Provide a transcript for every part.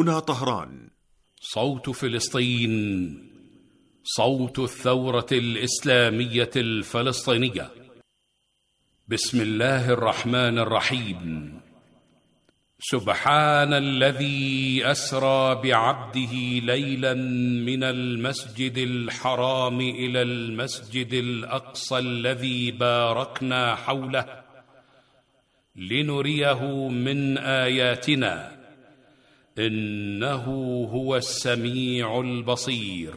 هنا طهران. صوت فلسطين، صوت الثورة الإسلامية الفلسطينية. بسم الله الرحمن الرحيم. سبحان الذي أسرى بعبده ليلا من المسجد الحرام إلى المسجد الأقصى الذي باركنا حوله لنريه من آياتنا إنه هو السميع البصير.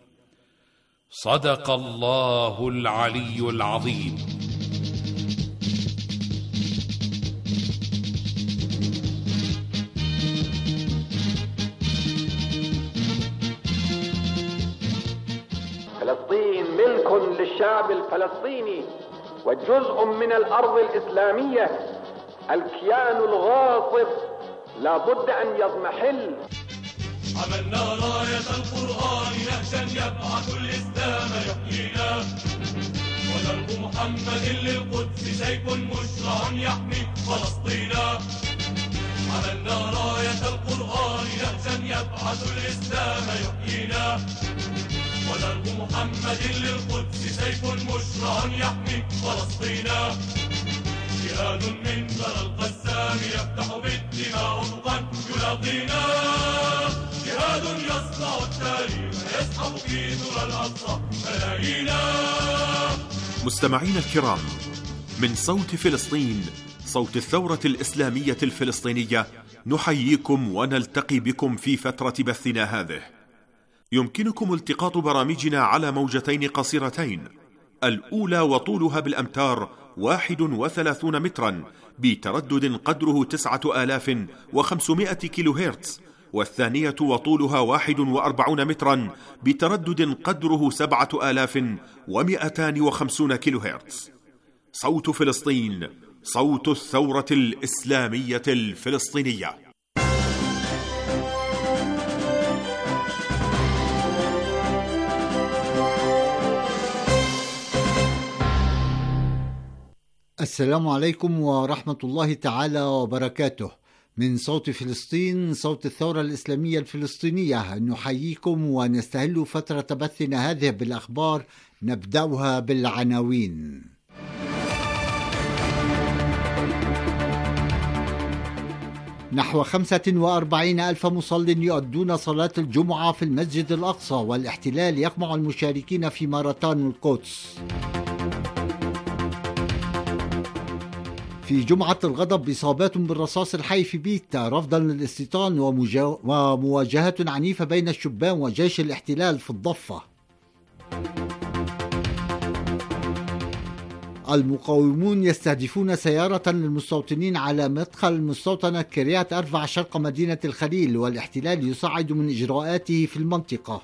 صدق الله العلي العظيم. فلسطين ملك للشعب الفلسطيني وجزء من الأرض الإسلامية. الكيان الغاصب لا بد أن يضمحل. عملنا راية القرآن نهجا يبعث الإسلام يحيينا، ودرب محمد للقدس سيف مشرع يحمي فلسطينا. عملنا راية القرآن نهجا يبعث الإسلام يحيينا، ودرب محمد للقدس سيف مشرع يحمي فلسطينا. جهاد من ثرى القسام يفتح بالدماء أفقا يلاقينا، جهاد يصنع التاريخ يسحب في ثرى الأقصى ملايينا. مستمعين الكرام، من صوت فلسطين، صوت الثورة الإسلامية الفلسطينية، نحييكم ونلتقي بكم في فترة بثنا هذه. يمكنكم التقاط برامجنا على موجتين قصيرتين، الأولى وطولها بالأمتار 31 مترا بتردد قدره 9500 كيلو هرتز، والثانية وطولها 41 مترا بتردد قدره 7250 كيلو هرتز. صوت فلسطين، صوت الثورة الإسلامية الفلسطينية. السلام عليكم ورحمة الله تعالى وبركاته. من صوت فلسطين، صوت الثورة الإسلامية الفلسطينية، نحييكم ونستهل فترة بثنا هذه بالأخبار. نبدأها بالعناوين. نحو 45 ألف مصل يؤدون صلاة الجمعة في المسجد الأقصى، والاحتلال يقمع المشاركين في ماراثون القدس. في جمعة الغضب إصابات بالرصاص الحي في بيتا رفضا للاستيطان ومواجهة عنيفة بين الشبان وجيش الاحتلال في الضفة. المقاومون يستهدفون سيارة للمستوطنين على مدخل مستوطنة كريات أربع شرق مدينة الخليل، والاحتلال يصعد من إجراءاته في المنطقة.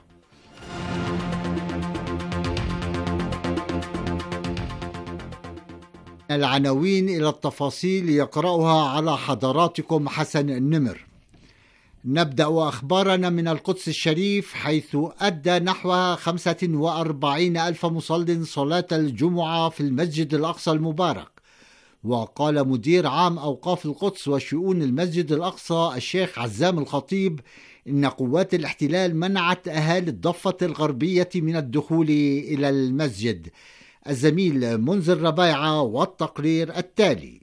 العناوين إلى التفاصيل يقرأها على حضراتكم حسن النمر. نبدأ أخبارنا من القدس الشريف، حيث أدى نحو 45 ألف مصل صلاة الجمعة في المسجد الأقصى المبارك. وقال مدير عام أوقاف القدس وشؤون المسجد الأقصى الشيخ عزام الخطيب إن قوات الاحتلال منعت أهالي الضفة الغربية من الدخول إلى المسجد. الزميل منذر ربيعة والتقرير التالي.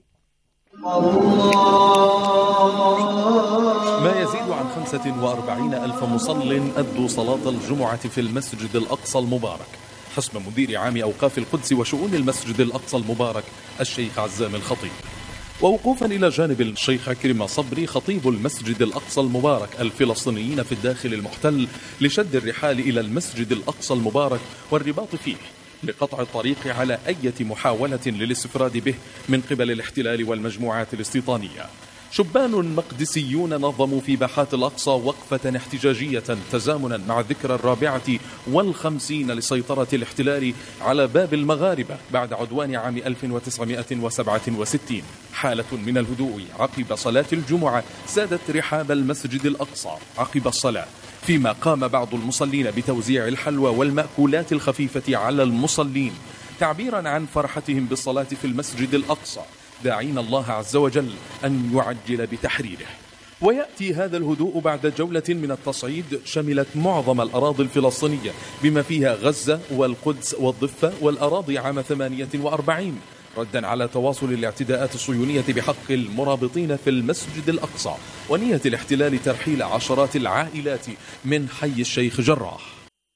ما يزيد عن 45 ألف مصل أدوا صلاة الجمعة في المسجد الأقصى المبارك حسب مدير عام أوقاف القدس وشؤون المسجد الأقصى المبارك الشيخ عزام الخطيب. ووقوفا إلى جانب الشيخ عكرمة صبري خطيب المسجد الأقصى المبارك الفلسطينيين في الداخل المحتل لشد الرحال إلى المسجد الأقصى المبارك والرباط فيه لقطع الطريق على أي محاولة للاستفراد به من قبل الاحتلال والمجموعات الاستيطانية. شبان مقدسيون نظموا في باحات الأقصى وقفة احتجاجية تزامنا مع الذكرى 54 لسيطرة الاحتلال على باب المغاربة بعد عدوان عام 1967. حالة من الهدوء عقب صلاة الجمعة سادت رحاب المسجد الأقصى عقب الصلاة، فيما قام بعض المصلين بتوزيع الحلوى والمأكولات الخفيفة على المصلين تعبيرا عن فرحتهم بالصلاة في المسجد الأقصى، داعين الله عز وجل أن يعجل بتحريره. ويأتي هذا الهدوء بعد جولة من التصعيد شملت معظم الأراضي الفلسطينية بما فيها غزة والقدس والضفة والأراضي عام 48 ردا على تواصل الاعتداءات الصهيونية بحق المرابطين في المسجد الأقصى ونية الاحتلال ترحيل عشرات العائلات من حي الشيخ جراح.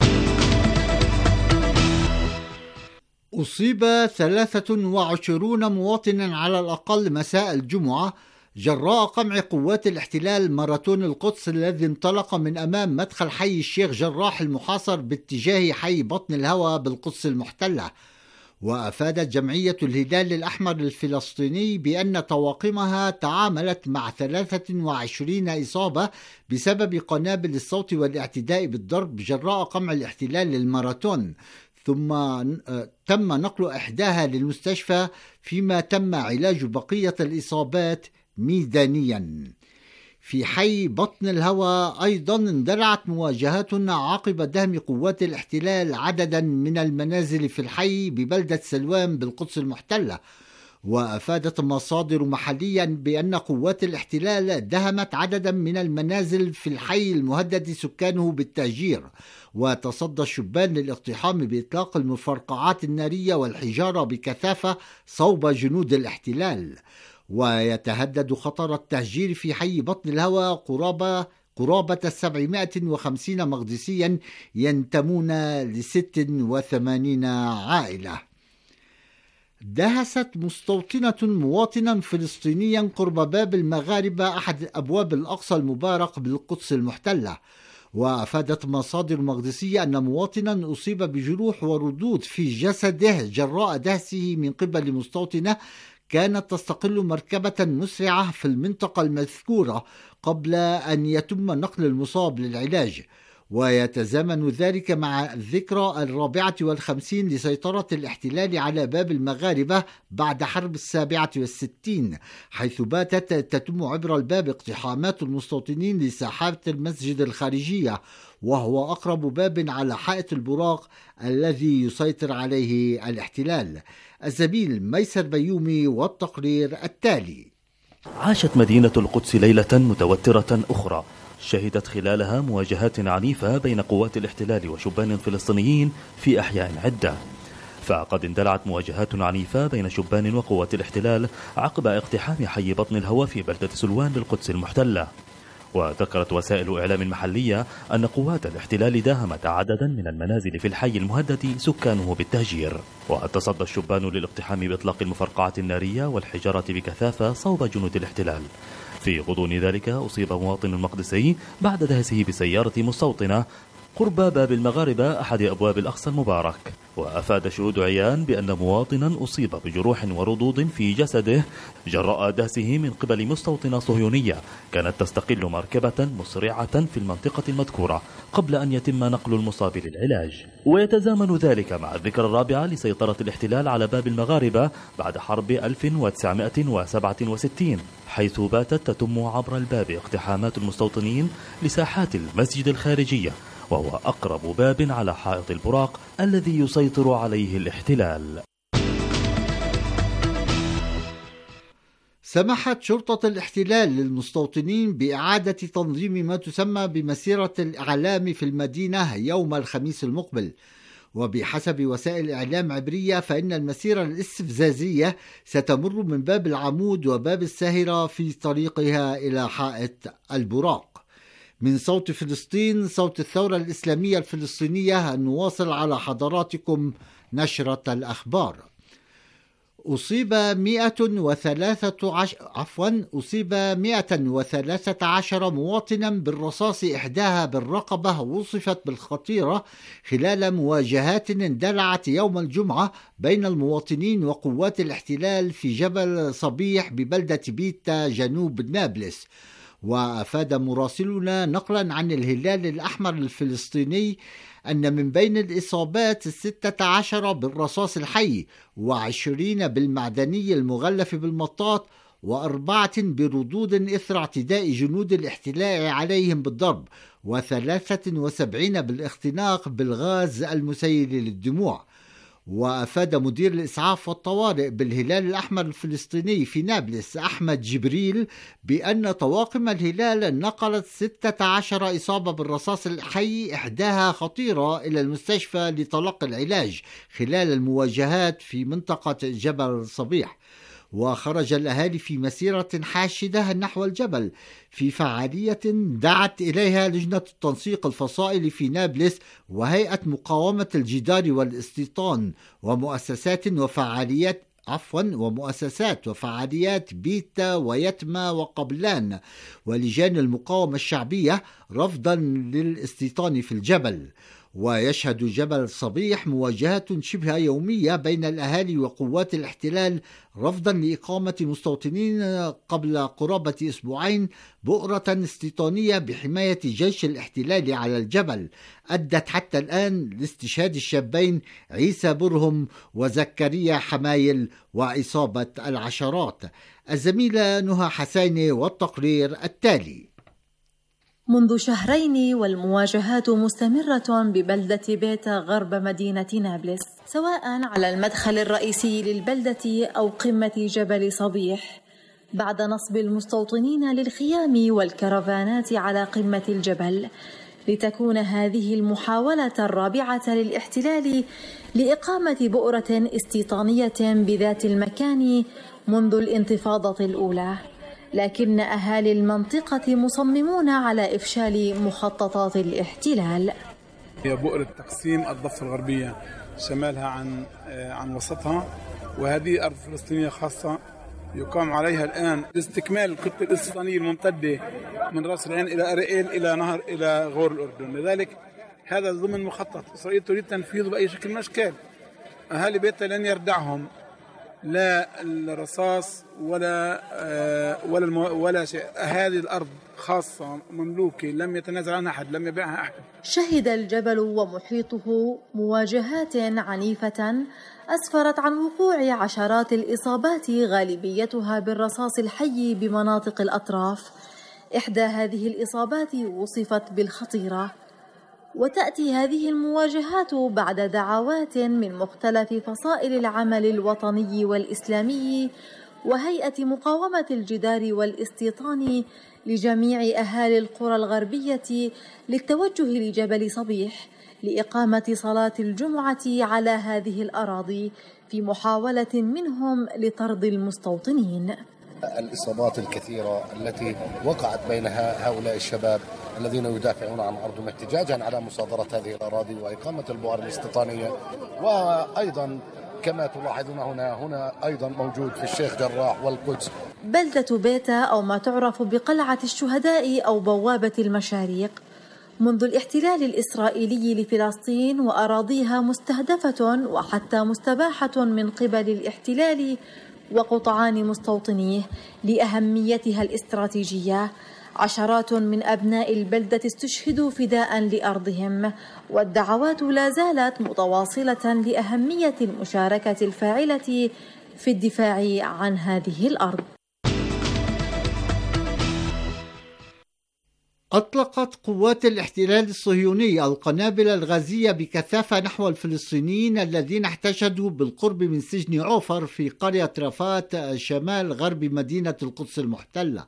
أصيب 23 مواطنا على الأقل مساء الجمعة جراء قمع قوات الاحتلال ماراثون القدس الذي انطلق من أمام مدخل حي الشيخ جراح المحاصر باتجاه حي بطن الهوى بالقدس المحتلة. وأفادت جمعية الهلال الأحمر الفلسطيني بأن طواقمها تعاملت مع 23 إصابة بسبب قنابل الصوت والاعتداء بالضرب جراء قمع الاحتلال للماراثون، ثم تم نقل إحداها للمستشفى فيما تم علاج بقية الإصابات ميدانيا. في حي بطن الهوى أيضا اندلعت مواجهات عقب دهم قوات الاحتلال عددا من المنازل في الحي ببلدة سلوان بالقدس المحتلة. وأفادت مصادر محليا بأن قوات الاحتلال دهمت عددا من المنازل في الحي المهدد سكانه بالتهجير، وتصدى الشبان للاقتحام بإطلاق المفرقعات النارية والحجارة بكثافة صوب جنود الاحتلال. ويتهدد خطر التهجير في حي بطن الهوى قرابة 750 مقدسيا ينتمون ل86 عائلة. دهست مستوطنة مواطنا فلسطينيا قرب باب المغاربة أحد أبواب الأقصى المبارك بالقدس المحتلة. وأفادت مصادر مقدسية أن مواطنا أصيب بجروح وردود في جسده جراء دهسه من قبل مستوطنة كانت تستقل مركبة مسرعة في المنطقة المذكورة قبل أن يتم نقل المصاب للعلاج. ويتزامن ذلك مع الذكرى 54 لسيطرة الاحتلال على باب المغاربة بعد حرب 67، حيث باتت تتم عبر الباب اقتحامات المستوطنين لساحات المسجد الخارجية، وهو أقرب باب على حائط البراق الذي يسيطر عليه الاحتلال. الزميل ميسر بيومي والتقرير التالي. عاشت مدينة القدس ليلة متوترة أخرى شهدت خلالها مواجهات عنيفة بين قوات الاحتلال وشبان فلسطينيين في أحياء عدة. فقد اندلعت مواجهات عنيفة بين شبان وقوات الاحتلال عقب اقتحام حي بطن الهوى في بلدة سلوان بالقدس المحتلة. وذكرت وسائل إعلام محلية أن قوات الاحتلال داهمت عددا من المنازل في الحي المهدد سكانه بالتهجير. وتصدى الشبان للاقتحام بإطلاق المفرقعات النارية والحجارة بكثافة صوب جنود الاحتلال. في غضون ذلك أصيب مواطن مقدسي بعد دهسه بسيارة مستوطنة قرب باب المغاربة أحد أبواب الأقصى المبارك. وأفاد شهود عيان بأن مواطنا أصيب بجروح وردود في جسده جراء دهسه من قبل مستوطنة صهيونية كانت تستقل مركبة مسرعة في المنطقة المذكورة قبل أن يتم نقل المصاب للعلاج. ويتزامن ذلك مع الذكرى الرابعة لسيطرة الاحتلال على باب المغاربة بعد حرب 1967، حيث باتت تتم عبر الباب اقتحامات المستوطنين لساحات المسجد الخارجية، وهو أقرب باب على حائط البراق الذي يسيطر عليه الاحتلال. سمحت شرطة الاحتلال للمستوطنين بإعادة تنظيم ما تسمى بمسيرة الإعلام في المدينة يوم الخميس المقبل. وبحسب وسائل إعلام عبرية فإن المسيرة الاستفزازية ستمر من باب العمود وباب الساهرة في طريقها إلى حائط البراق. من صوت فلسطين، صوت الثورة الإسلامية الفلسطينية، نواصل على حضراتكم نشرة الأخبار. أصيب 113 مواطنا بالرصاص، إحداها بالرقبة، وصفت بالخطيرة خلال مواجهات اندلعت يوم الجمعة بين المواطنين وقوات الاحتلال في جبل صبيح ببلدة بيتا جنوب نابلس. وأفاد مراسلنا نقلا عن الهلال الأحمر الفلسطيني أن من بين الإصابات 16 بالرصاص الحي، و20 بالمعدني المغلف بالمطاط، و4 بردود إثر اعتداء جنود الاحتلال عليهم بالضرب، و73 بالاختناق بالغاز المسيل للدموع. وأفاد مدير الإسعاف والطوارئ بالهلال الأحمر الفلسطيني في نابلس أحمد جبريل بأن طواقم الهلال نقلت 16 إصابة بالرصاص الحي، إحداها خطيرة، إلى المستشفى لتلقي العلاج خلال المواجهات في منطقة جبل صبيح. وخرج الأهالي في مسيرة حاشدة نحو الجبل في فعالية دعت إليها لجنة التنسيق الفصائلي في نابلس وهيئة مقاومة الجدار والاستيطان ومؤسسات وفعاليات بيتا ويتما وقبلان ولجان المقاومة الشعبية رفضا للاستيطان في الجبل. ويشهد جبل صبيح مواجهات شبه يومية بين الأهالي وقوات الاحتلال رفضا لإقامة مستوطنين قبل قرابة أسبوعين بؤرة استيطانية بحماية جيش الاحتلال على الجبل أدت حتى الآن لاستشهاد الشابين عيسى برهم وزكريا حمايل وإصابة العشرات. الزميلة نهى حسيني والتقرير التالي. منذ شهرين والمواجهات مستمرة ببلدة بيتا غرب مدينة نابلس، سواء على المدخل الرئيسي للبلدة أو قمة جبل صبيح، بعد نصب المستوطنين للخيام والكرفانات على قمة الجبل، لتكون هذه المحاولة الرابعة للاحتلال لإقامة بؤرة استيطانية بذات المكان منذ الانتفاضة الأولى. لكن أهالي المنطقة مصممون على إفشال مخططات الاحتلال. هي بؤرة تقسيم الضفة الغربية شمالها عن وسطها، وهذه أرض فلسطينية خاصة يقام عليها الآن لاستكمال الخطة الاستيطانية الممتدة من رأس العين إلى أريئيل إلى نهر إلى غور الأردن. لذلك هذا ضمن مخطط إسرائيل تريد تنفيذه بأي شكل من الأشكال. أهالي بيتا لن يردعهم لا الرصاص ولا شيء. هذه الأرض خاصة مملوكة لم يتنازل عنها أحد، لم يبيعها أحد. شهد الجبل ومحيطه مواجهات عنيفة أسفرت عن وقوع عشرات الإصابات غالبيتها بالرصاص الحي بمناطق الأطراف. إحدى هذه الإصابات وصفت بالخطيرة. وتأتي هذه المواجهات بعد دعوات من مختلف فصائل العمل الوطني والإسلامي وهيئة مقاومة الجدار والاستيطان لجميع أهالي القرى الغربية للتوجه لجبل صبيح لإقامة صلاة الجمعة على هذه الأراضي في محاولة منهم لطرد المستوطنين. الإصابات الكثيرة التي وقعت بين هؤلاء الشباب الذين يدافعون عن أرضهم احتجاجا على مصادرة هذه الأراضي وإقامة البؤر الاستيطانية. وأيضا كما تلاحظون هنا أيضا موجود في الشيخ جراح والقدس. بلدة بيتا أو ما تعرف بقلعة الشهداء أو بوابة المشاريق، منذ الاحتلال الإسرائيلي لفلسطين وأراضيها مستهدفة وحتى مستباحة من قبل الاحتلال وقطعان مستوطنيه لأهميتها الاستراتيجية. عشرات من أبناء البلدة استشهدوا فداء لأرضهم، والدعوات لا زالت متواصلة لأهمية المشاركة الفاعلة في الدفاع عن هذه الأرض. أطلقت قوات الاحتلال الصهيوني القنابل الغازية بكثافة نحو الفلسطينيين الذين احتشدوا بالقرب من سجن عوفر في قرية رفات شمال غرب مدينة القدس المحتلة.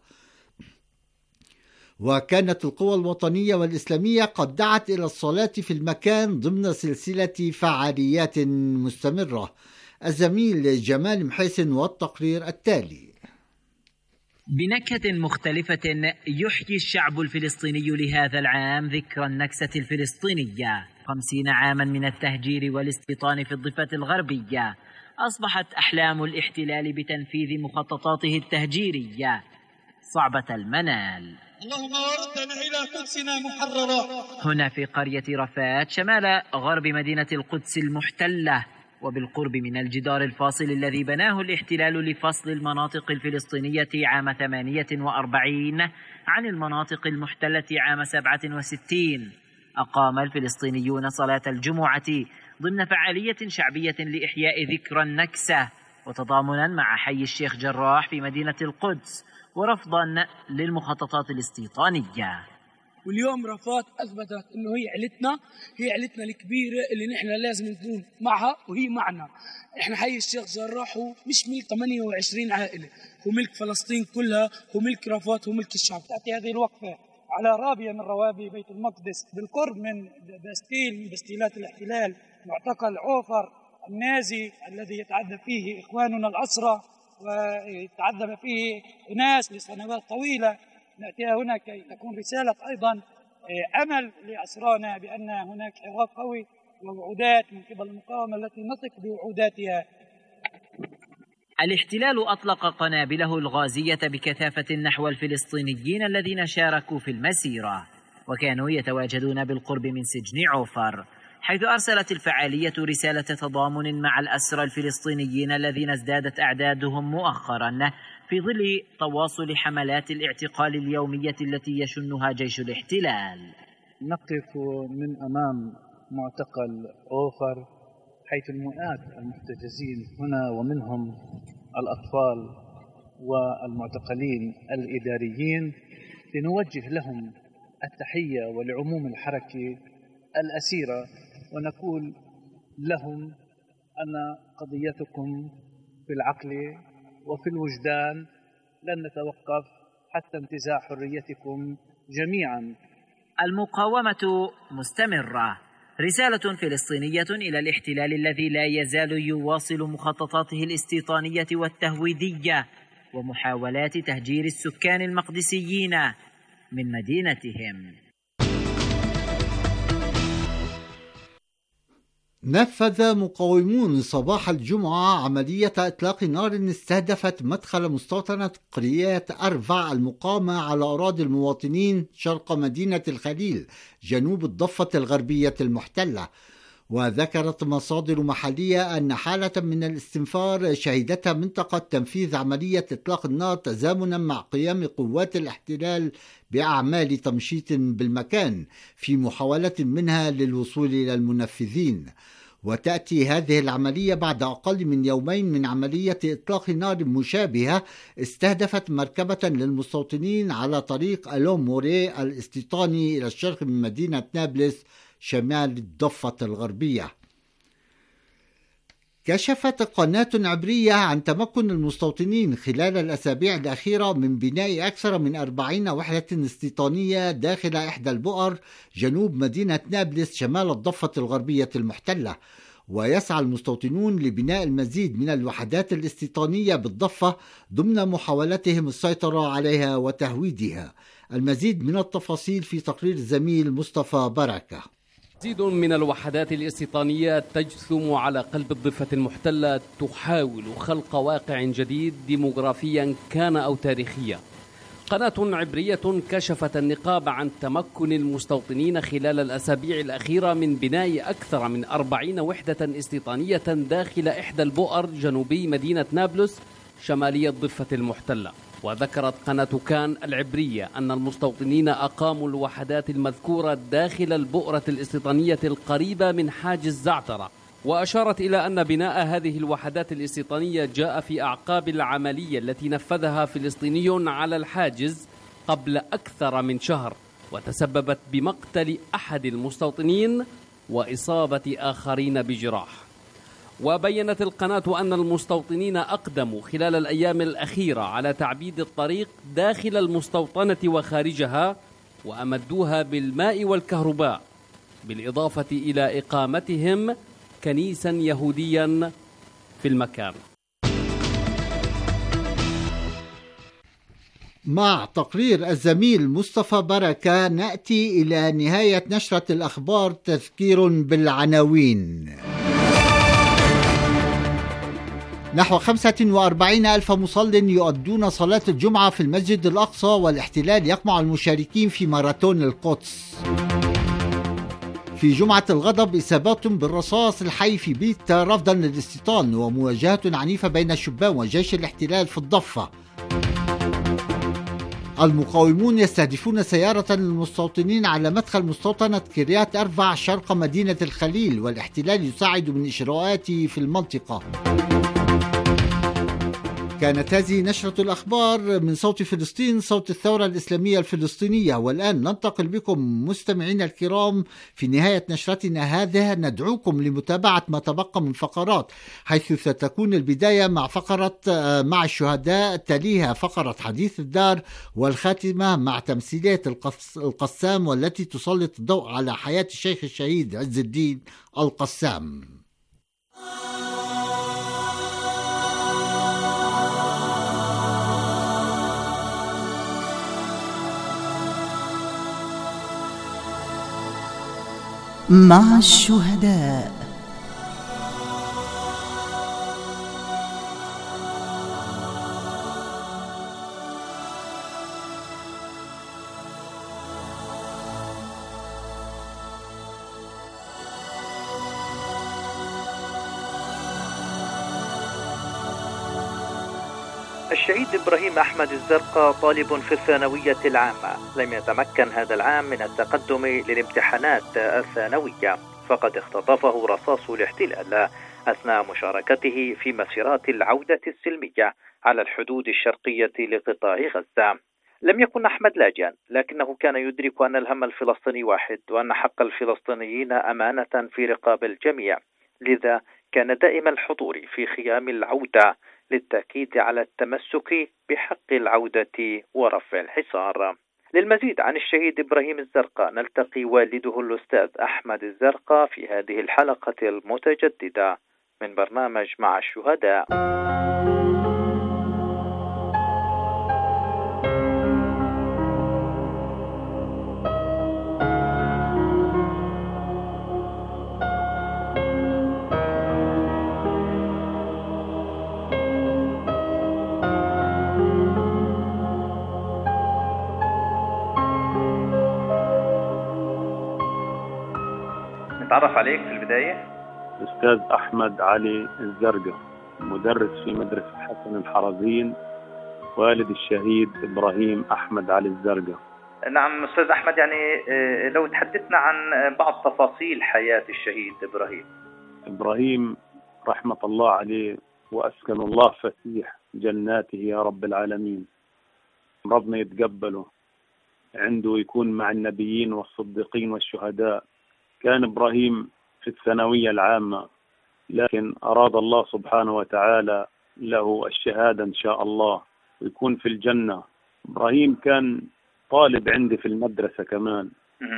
وكانت القوى الوطنية والإسلامية قد دعت إلى الصلاة في المكان ضمن سلسلة فعاليات مستمرة. الزميل جمال محيسن والتقرير التالي. بنكهة مختلفة يحيي الشعب الفلسطيني لهذا العام ذكرى النكسة الفلسطينية. 50 عاما من التهجير والاستيطان في الضفة الغربية، أصبحت أحلام الاحتلال بتنفيذ مخططاته التهجيرية صعبة المنال. اللهم وردنا إلى قدسنا محررة. هنا في قرية رفات شمال غرب مدينة القدس المحتلة وبالقرب من الجدار الفاصل الذي بناه الاحتلال لفصل المناطق الفلسطينية عام 48 عن المناطق المحتلة عام 67، أقام الفلسطينيون صلاة الجمعة ضمن فعالية شعبية لإحياء ذكرى النكسة وتضامنا مع حي الشيخ جراح في مدينة القدس ورفضا للمخططات الاستيطانية. واليوم رفات أثبتت إنه هي عيلتنا الكبيرة اللي نحن لازم نكون معها وهي معنا. إحنا حي الشيخ جراح هو مش ملك 28 عائلة، هو ملك فلسطين كلها، هو ملك رفات، هو ملك الشعب. تأتي هذه الوقفة على رابية من روابي بيت المقدس بالقرب من من بستيلات الاحتلال، معتقل عوفر النازي الذي يتعذب فيه إخواننا الأسرى ويتعذب فيه ناس لسنوات طويلة. نأتي هنا كي تكون رسالة أيضا أمل لأسرانا بأن هناك حوار قوي ووعودات من قبل المقاومة التي نثق بوعوداتها. الاحتلال أطلق قنابله الغازية بكثافة نحو الفلسطينيين الذين شاركوا في المسيرة، وكانوا يتواجدون بالقرب من سجن عوفر، حيث أرسلت الفعالية رسالة تضامن مع الأسرى الفلسطينيين الذين ازدادت أعدادهم مؤخرا في ظل تواصل حملات الاعتقال اليومية التي يشنها جيش الاحتلال. نقف من أمام معتقل عوفر حيث المئات المحتجزين هنا ومنهم الأطفال والمعتقلين الإداريين لنوجه لهم التحية ولعموم الحركة الأسيرة ونقول لهم أن قضيتكم في العقل وفي الوجدان لن نتوقف حتى انتزاع حريتكم جميعا. المقاومة مستمرة. رسالة فلسطينية إلى الاحتلال الذي لا يزال يواصل مخططاته الاستيطانية والتهويدية ومحاولات تهجير السكان المقدسيين من مدينتهم. نفذ مقاومون صباح الجمعة عملية إطلاق نار استهدفت مدخل مستوطنة قريات أرفع المقامة على أراضي المواطنين شرق مدينة الخليل جنوب الضفة الغربية المحتلة. وذكرت مصادر محلية أن حالة من الاستنفار شهدتها منطقة تنفيذ عملية إطلاق النار تزامنا مع قيام قوات الاحتلال بأعمال تمشيط بالمكان في محاولة منها للوصول إلى المنفذين. وتأتي هذه العملية بعد أقل من يومين من عملية إطلاق نار مشابهة استهدفت مركبة للمستوطنين على طريق ألوم موري الاستيطاني إلى الشرق من مدينة نابلس شمال الضفة الغربية. كشفت قناة عبرية عن تمكن المستوطنين خلال الأسابيع الأخيرة من بناء أكثر من 40 وحدة استيطانية داخل إحدى البؤر جنوب مدينة نابلس شمال الضفة الغربية المحتلة. ويسعى المستوطنون لبناء المزيد من الوحدات الاستيطانية بالضفة ضمن محاولتهم السيطرة عليها وتهويدها. المزيد من التفاصيل في تقرير الزميل مصطفى بركة. مزيد من الوحدات الاستيطانية تجثم على قلب الضفة المحتلة تحاول خلق واقع جديد ديموغرافيا كان أو تاريخيا. قناة عبرية كشفت النقاب عن تمكن المستوطنين خلال الأسابيع الأخيرة من بناء أكثر من 40 وحدة استيطانية داخل إحدى البؤر جنوبي مدينة نابلس شمالية الضفة المحتلة. وذكرت قناة كان العبرية أن المستوطنين أقاموا الوحدات المذكورة داخل البؤرة الاستيطانية القريبة من حاجز زعترة، وأشارت إلى أن بناء هذه الوحدات الاستيطانية جاء في أعقاب العملية التي نفذها فلسطيني على الحاجز قبل أكثر من شهر، وتسببت بمقتل أحد المستوطنين وإصابة آخرين بجراح. وبينت القناة أن المستوطنين أقدموا خلال الأيام الأخيرة على تعبيد الطريق داخل المستوطنة وخارجها، وأمدوها بالماء والكهرباء، بالإضافة إلى إقامتهم كنيسا يهوديا في المكان. مع تقرير الزميل مصطفى بركة نأتي إلى نهاية نشرة الأخبار. تذكير بالعناوين. نحو 45,000 مصل يؤدون صلاة الجمعة في المسجد الأقصى، والاحتلال يقمع المشاركين في ماراثون القدس. في جمعة الغضب إصابات بالرصاص الحي في بيت رفضا للاستيطان، ومواجهة عنيفة بين الشبان وجيش الاحتلال في الضفة. المقاومون يستهدفون سيارة للمستوطنين على مدخل مستوطنة قريات أرفع شرق مدينة الخليل، والاحتلال يساعد من إجراءاته في المنطقة. كانت هذه نشرة الأخبار من صوت فلسطين، صوت الثورة الإسلامية الفلسطينية. والآن ننتقل بكم مستمعينا الكرام في نهاية نشرتنا هذه، ندعوكم لمتابعة ما تبقى من فقرات، حيث ستكون البداية مع فقرة مع الشهداء، تليها فقرة حديث الدار، والخاتمة مع تمثيلية القسام، والتي تسلط الضوء على حياة الشيخ الشهيد عز الدين القسام. مع الشهداء. الشهيد إبراهيم أحمد الزرقاء طالب في الثانوية العامة، لم يتمكن هذا العام من التقدم للامتحانات الثانوية، فقد اختطفه رصاص الاحتلال أثناء مشاركته في مسيرات العودة السلمية على الحدود الشرقية لقطاع غزة. لم يكن أحمد لاجئا، لكنه كان يدرك أن الهم الفلسطيني واحد، وأن حق الفلسطينيين أمانة في رقاب الجميع، لذا كان دائم الحضور في خيام العودة للتأكيد على التمسك بحق العودة ورفع الحصار. للمزيد عن الشهيد إبراهيم الزرقاء نلتقي والده الأستاذ أحمد الزرقاء في هذه الحلقة المتجددة من برنامج مع الشهداء. نتعرف عليك في البداية. أستاذ أحمد علي الزرقاء، مدرس في مدرسة حسن الحرزين، والد الشهيد إبراهيم أحمد علي الزرقاء. نعم أستاذ أحمد، يعني لو تحدثنا عن بعض تفاصيل حياة الشهيد إبراهيم. إبراهيم رحمة الله عليه وأسكن الله فسيح جناته يا رب العالمين، ربنا يتقبله عنده، يكون مع النبيين والصديقين والشهداء. كان إبراهيم في الثانوية العامة، لكن أراد الله سبحانه وتعالى له الشهادة إن شاء الله ويكون في الجنة. إبراهيم كان طالب عندي في المدرسة كمان،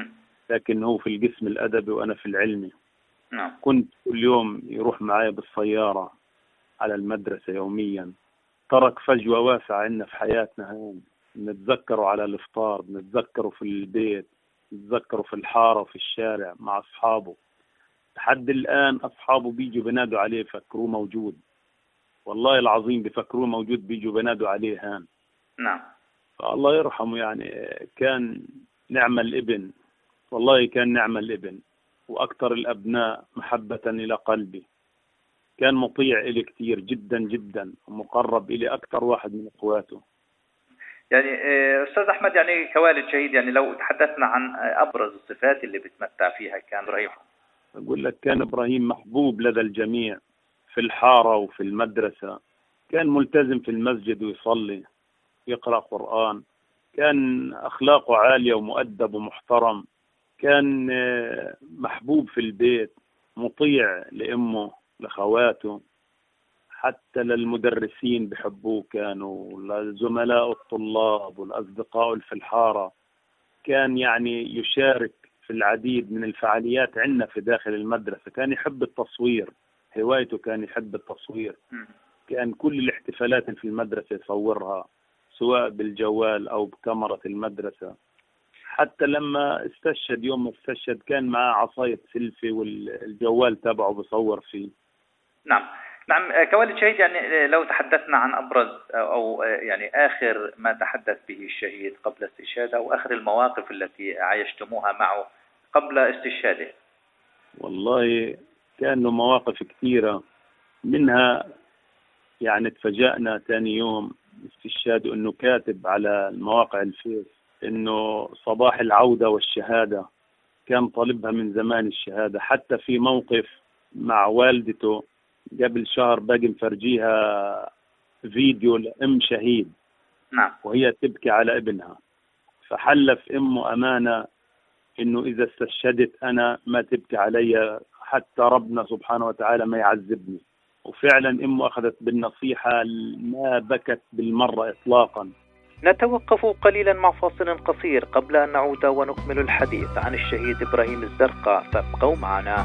لكن هو في القسم الأدبي وأنا في العلمي. كنت كل يوم يروح معي بالسيارة على المدرسة يوميا. ترك فجوة واسعة عندنا في حياتنا هون، نتذكره على الإفطار، نتذكره في البيت، نتذكره في الحارة وفي الشارع مع أصحابه. لحد الآن أصحابه بيجوا بنادوا عليه فكروه موجود، والله العظيم بفكروه موجود، بيجوا بنادوا عليه هان. نعم. فالله يرحمه، يعني كان نعم الابن، والله كان نعم الابن، وأكثر الأبناء محبة إلى قلبي. كان مطيع إلي كتير جدا جدا، ومقرب إلي أكثر واحد من أخواته. يعني أستاذ أحمد، يعني كوالد شهيد، يعني لو تحدثنا عن أبرز الصفات اللي بتمتع فيها كان إبراهيم. أقول لك كان إبراهيم محبوب لدى الجميع في الحارة وفي المدرسة. كان ملتزم في المسجد ويصلي، يقرأ قرآن. كان أخلاقه عالية ومؤدب ومحترم. كان محبوب في البيت، مطيع لأمه لخواته، حتى للمدرسين بحبوه، كانوا لزملاء الطلاب والأصدقاء في الحارة. كان يعني يشارك في العديد من الفعاليات عندنا في داخل المدرسة. كان يحب التصوير، هوايته كان يحب التصوير. كان كل الاحتفالات في المدرسة يصورها، سواء بالجوال أو بكاميرا المدرسة. حتى لما استشهد، يوم ما استشهد كان معاه عصاية سيلفي والجوال تبعه بصور فيه. نعم. كوالد شهيد، يعني لو تحدثنا عن أبرز أو يعني آخر ما تحدث به الشهيد قبل استشهاده، أو آخر المواقف التي عايشتموها معه قبل استشهاده. والله كانوا مواقف كثيرة، منها يعني تفاجأنا ثاني يوم استشهاد انه كاتب على المواقع الفيس انه صباح العودة والشهادة. كان طالبها من زمان الشهادة، حتى في موقف مع والدته قبل شهر باقي مفرجيها فيديو لأم شهيد نعم. وهي تبكي على ابنها، فحلف أمه أمانة إنه إذا استشهدت أنا ما تبكي علي حتى ربنا سبحانه وتعالى ما يعذبني. وفعلا أمه أخذت بالنصيحة، ما بكت بالمرة إطلاقا. نتوقف قليلا مع فاصل قصير قبل أن نعود ونكمل الحديث عن الشهيد إبراهيم الزرقاء، فابقوا معنا.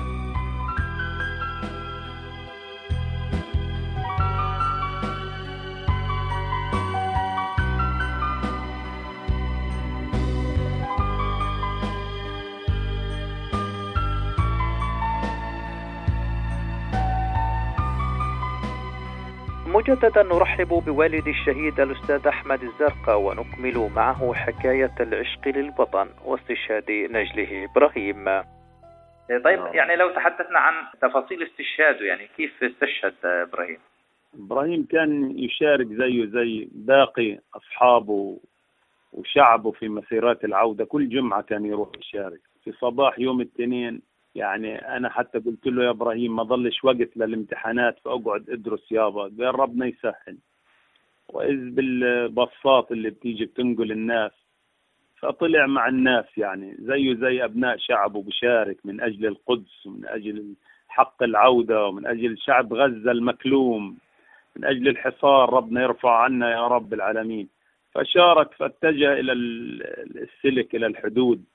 مجددا نرحب بوالد الشهيد الأستاذ أحمد الزرقاء ونكمل معه حكاية العشق للوطن واستشهاد نجله إبراهيم. طيب يعني لو تحدثنا عن تفاصيل استشهاده، يعني كيف استشهد إبراهيم؟ إبراهيم كان يشارك زيه زي باقي أصحابه وشعبه في مسيرات العودة، كل جمعة كان يروح يشارك في صباح يوم الاثنين. يعني أنا حتى قلت له يا إبراهيم ما ضلش وقت للامتحانات فأقعد أدرس يابا، قال ربنا يسهل. وإذ بالبصات اللي بتيجي بتنقل الناس، فطلع مع الناس يعني زيه زي أبناء شعبه، بشارك من أجل القدس ومن أجل حق العودة ومن أجل شعب غزة المكلوم، من أجل الحصار ربنا يرفع عنا يا رب العالمين. فشارك، فاتجه إلى السلك، إلى الحدود.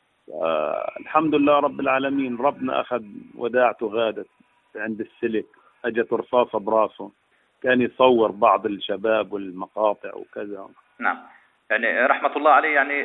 الحمد لله رب العالمين، ربنا أخذ وداعته، غادت عند السلك، أجت رصاصة براسه. كان يصور بعض الشباب والمقاطع وكذا. نعم، يعني رحمة الله عليه، يعني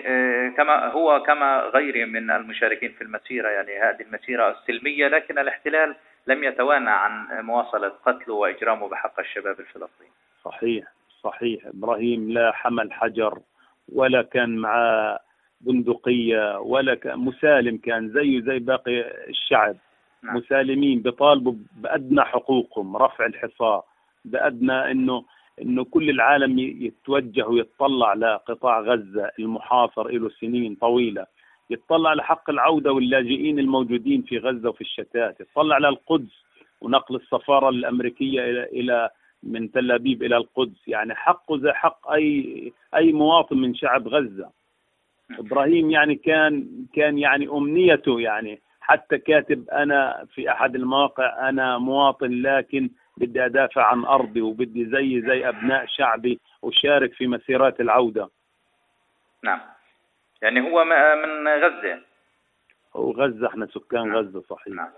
كما غيره من المشاركين في المسيرة، يعني هذه المسيرة السلمية، لكن الاحتلال لم يتوانى عن مواصلة قتله وإجرامه بحق الشباب الفلسطيني. صحيح. إبراهيم لا حمل حجر ولا كان معاه بندقية ولا مسالم، كان زيه زي باقي الشعب. نعم. مسالمين بيطالبوا بأدنى حقوقهم، رفع الحصار، بأدنى إنه كل العالم يتوجه ويتطلع لقطاع غزة المحاصر له سنين طويلة، يتطلع لحق العودة واللاجئين الموجودين في غزة وفي الشتات، يتطلع للقدس ونقل السفارة الأمريكية إلى من تل أبيب إلى القدس. يعني حقه زي حق أي مواطن من شعب غزة. إبراهيم يعني كان يعني أمنيته، يعني حتى كاتب أنا في أحد المواقع أنا مواطن لكن بدي أدافع عن أرضي وبدي زي أبناء شعبي وشارك في مسيرات العودة. نعم، يعني هو من غزة. هو غزة، احنا سكان غزة. صحيح. نعم.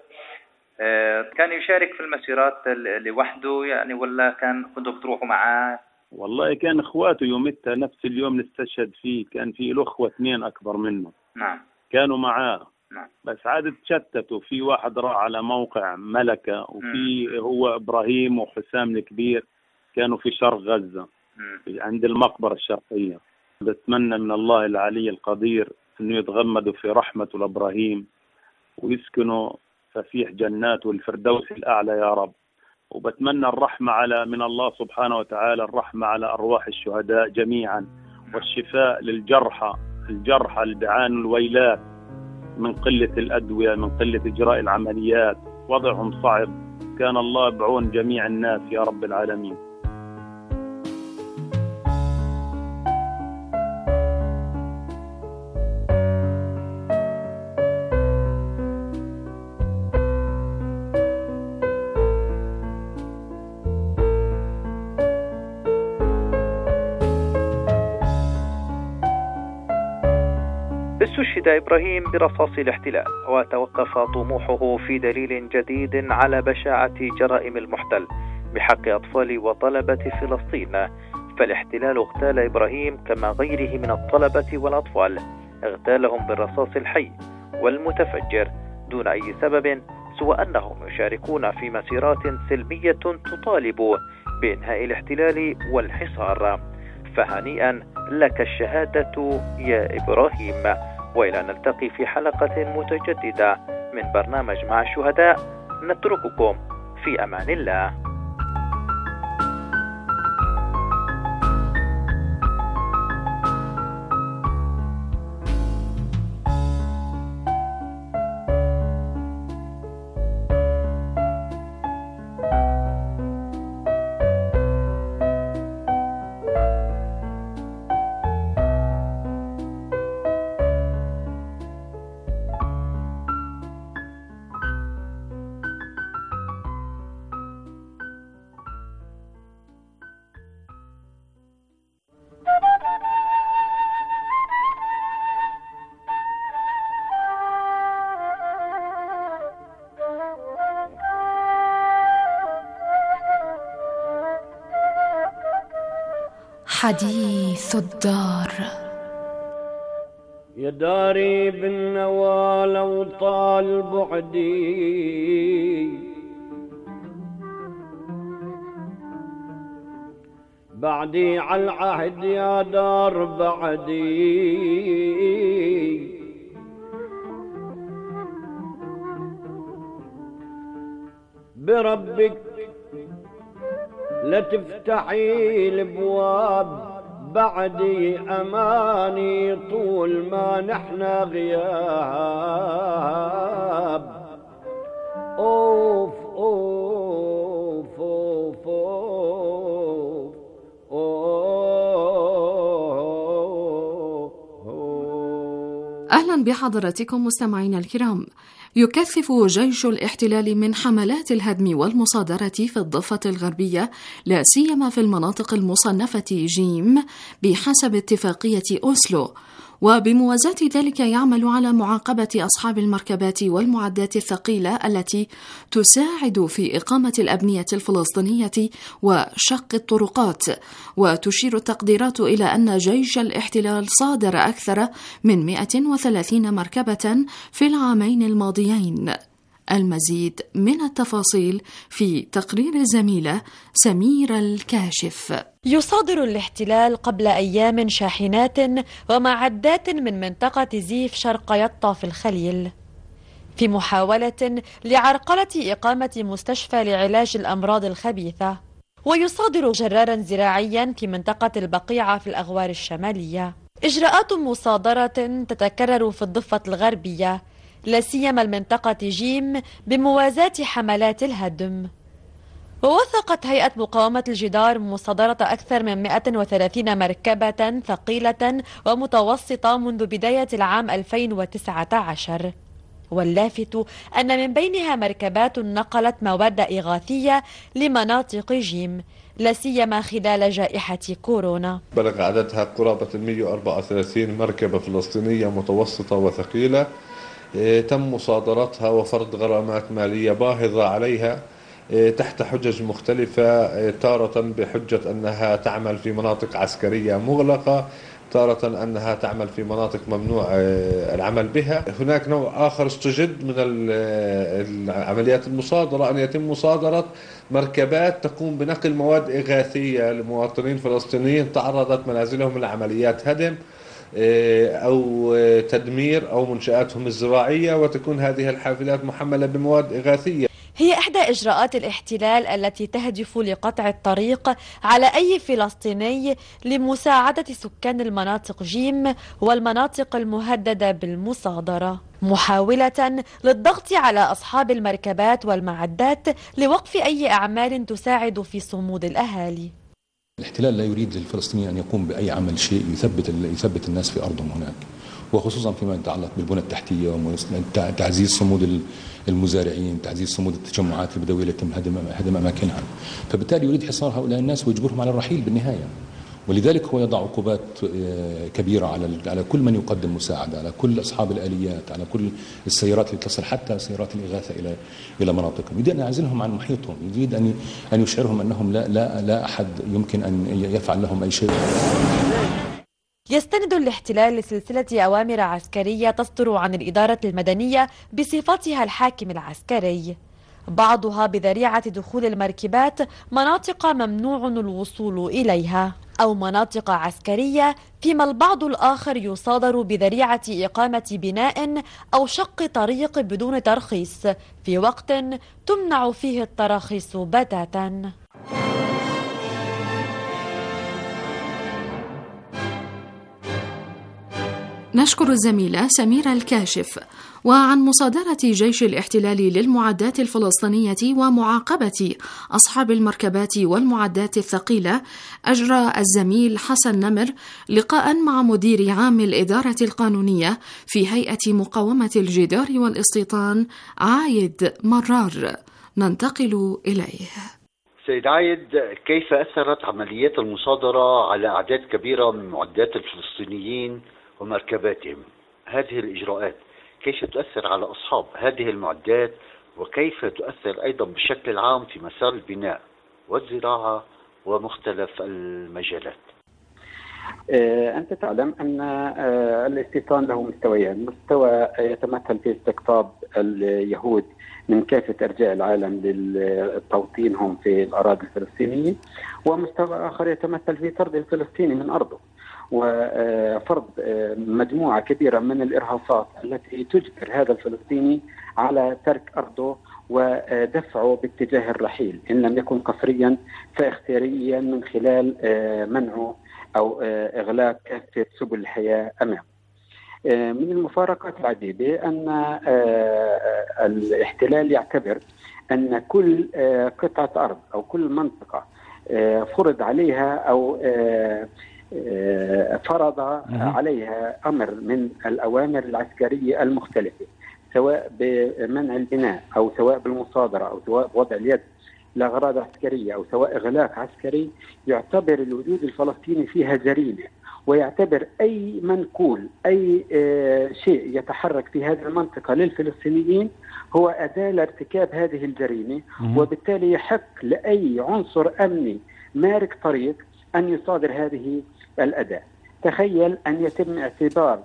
كان يشارك في المسيرات لوحده يعني، ولا كنتوا بتروحوا معاه؟ والله كان اخواته يومتها نفس اليوم نستشهد فيه، كان في له اخوة 2 اكبر منه. نعم. كانوا معاه. نعم. بس عاد تشتتوا، في واحد راح على موقع ملكة، وفي هو ابراهيم وحسام الكبير كانوا في شرق غزة عند المقبرة الشرقية. بتمنى من الله العلي القدير انه يتغمدوا في رحمته لابراهيم ويسكنوا فسيح جناته الفردوس الاعلى يا رب. وبتمنى الرحمة من الله سبحانه وتعالى، الرحمة على أرواح الشهداء جميعا، والشفاء للجرحى اللي بيعانوا الويلات من قلة الأدوية، من قلة إجراء العمليات، وضعهم صعب. كان الله بعون جميع الناس يا رب العالمين. استشهد إبراهيم برصاص الاحتلال، وتوقف طموحه في دليل جديد على بشاعة جرائم المحتل بحق أطفال وطلبة فلسطين. فالاحتلال اغتال إبراهيم كما غيره من الطلبة والأطفال، اغتالهم بالرصاص الحي والمتفجر دون أي سبب سوى أنهم يشاركون في مسيرات سلمية تطالب بإنهاء الاحتلال والحصار. فهنيئا لك الشهادة يا إبراهيم، وإلى نلتقي في حلقة متجددة من برنامج مع الشهداء. نترككم في أمان الله. حديث الدار. يا داري بالنوى لو طال بعدي، بعدي على العهد يا دار بعدي، بربك لا تفتحي الابواب بعدي، اماني طول ما نحنا غياب. اوف اوف اوف اوف. اهلا بحضراتكم مستمعينا الكرام. يكثف جيش الاحتلال من حملات الهدم والمصادرة في الضفة الغربية، لا سيما في المناطق المصنفة جيم بحسب اتفاقية أوسلو، وبموازاة ذلك يعمل على معاقبة أصحاب المركبات والمعدات الثقيلة التي تساعد في إقامة الأبنية الفلسطينية وشق الطرقات. وتشير التقديرات إلى أن جيش الاحتلال صادر أكثر من 130 مركبة في العامين الماضيين. المزيد من التفاصيل في تقرير الزميلة سميرة الكاشف. يصادر الاحتلال قبل أيام شاحنات ومعدات من منطقة زيف شرق يطا في الخليل في محاولة لعرقلة إقامة مستشفى لعلاج الأمراض الخبيثة، ويصادر جرارا زراعيا في منطقة البقيعة في الأغوار الشمالية. إجراءات مصادرة تتكرر في الضفة الغربية، لا سيما المنطقة جيم، بموازاة حملات الهدم. ووثقت هيئة مقاومة الجدار مصادرة أكثر من 130 مركبة ثقيلة ومتوسطة منذ بداية العام 2019، واللافت أن من بينها مركبات نقلت مواد إغاثية لمناطق جيم، لا سيما خلال جائحة كورونا. بلغ عددها قرابة 134 مركبة فلسطينية متوسطة وثقيلة تم مصادرتها وفرض غرامات مالية باهظة عليها تحت حجج مختلفة، تارة بحجة أنها تعمل في مناطق عسكرية مغلقة، تارة أنها تعمل في مناطق ممنوع العمل بها. هناك نوع آخر استجد من العمليات المصادرة، أن يتم مصادرة مركبات تقوم بنقل مواد إغاثية لمواطنين فلسطينيين تعرضت منازلهم لعمليات هدم أو تدمير أو منشآتهم الزراعية، وتكون هذه الحافلات محملة بمواد إغاثية. هي إحدى إجراءات الاحتلال التي تهدف لقطع الطريق على أي فلسطيني لمساعدة سكان المناطق جيم والمناطق المهددة بالمصادرة، محاولة للضغط على أصحاب المركبات والمعدات لوقف أي أعمال تساعد في صمود الأهالي. الاحتلال لا يريد للفلسطيني أن يقوم بأي عمل شيء يثبت الناس في أرضهم هناك، وخصوصا فيما يتعلق بالبنى التحتية وتعزيز صمود المزارعين، تعزيز صمود التجمعات البدوية التي تم هدم أماكنها. فبالتالي يريد حصار هؤلاء الناس ويجبرهم على الرحيل بالنهاية، ولذلك هو يضع عقوبات كبيرة على كل من يقدم مساعدة، على كل أصحاب الآليات، على كل السيارات اللي تصل حتى سيارات الإغاثة إلى مناطقهم. يريد أن يعزلهم عن محيطهم، يريد أن يشعرهم أنهم لا أحد يمكن أن يفعل لهم أي شيء. يستند الاحتلال لسلسلة أوامر عسكرية تصدر عن الإدارة المدنية بصفتها الحاكم العسكري، بعضها بذريعة دخول المركبات مناطق ممنوع الوصول إليها أو مناطق عسكرية، فيما البعض الآخر يصادر بذريعة إقامة بناء أو شق طريق بدون ترخيص في وقت تمنع فيه التراخيص بتاتا. نشكر الزميلة سميرة الكاشف. وعن مصادرة جيش الاحتلال للمعدات الفلسطينية ومعاقبة أصحاب المركبات والمعدات الثقيلة، أجرى الزميل حسن نمر لقاء مع مدير عام الإدارة القانونية في هيئة مقاومة الجدار والاستيطان عايد مرار. ننتقل إليه. سيد عايد، كيف أثرت عمليات المصادرة على أعداد كبيرة من معدات الفلسطينيين ومركباتهم؟ هذه الإجراءات كيف تؤثر على أصحاب هذه المعدات، وكيف تؤثر أيضا بشكل عام في مسار البناء والزراعة ومختلف المجالات؟ أنت تعلم أن الاستيطان له مستويين، مستوى يتمثل في استقطاب اليهود من كافة أرجاء العالم للتوطينهم في الأراضي الفلسطينية، ومستوى آخر يتمثل في طرد الفلسطيني من أرضه وفرض مجموعة كبيرة من الإرهاصات التي تجبر هذا الفلسطيني على ترك أرضه ودفعه باتجاه الرحيل، إن لم يكن قسريا فاختياريا من خلال منعه أو إغلاق كافة سبل الحياة أمامه. من المفارقات العديدة أن الاحتلال يعتبر أن كل قطعة أرض أو كل منطقة فرض عليها أو فرض عليها أمر من الأوامر العسكرية المختلفة، سواء بمنع البناء أو سواء بالمصادرة أو سواء بوضع اليد لأغراض عسكرية أو سواء إغلاق عسكري، يعتبر الوجود الفلسطيني فيها جريمة، ويعتبر أي منقول أي شيء يتحرك في هذه المنطقة للفلسطينيين هو أداة لارتكاب هذه الجريمة، وبالتالي يحق لأي عنصر أمني مارق طريق أن يصادر هذه الأداة. تخيل أن يتم اعتبار